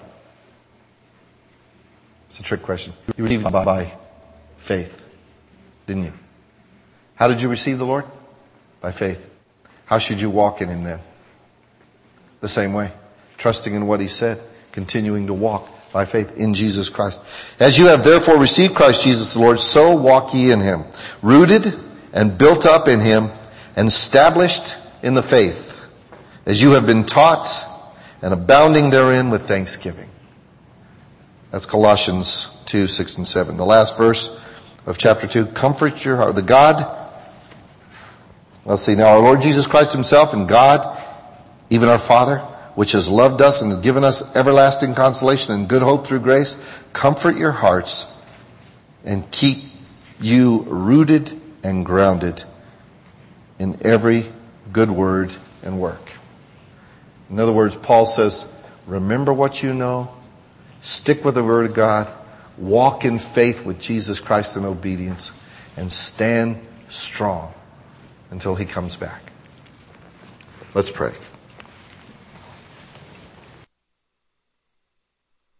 It's a trick question. You received him by faith, didn't you? How did you receive the Lord? By faith. How should you walk in him then? The same way. Trusting in what he said, continuing to walk by faith in Jesus Christ. As you have therefore received Christ Jesus the Lord, so walk ye in him, rooted and built up in him, and established in the faith, as you have been taught, and abounding therein with thanksgiving. That's Colossians 2, 6 and 7. The last verse of chapter 2. Comfort your heart. The God, let's see, now our Lord Jesus Christ himself and God, even our Father, which has loved us and has given us everlasting consolation and good hope through grace, comfort your hearts and keep you rooted and grounded in every good word and work. In other words, Paul says, remember what you know, stick with the Word of God, walk in faith with Jesus Christ in obedience, and stand strong until he comes back. Let's pray.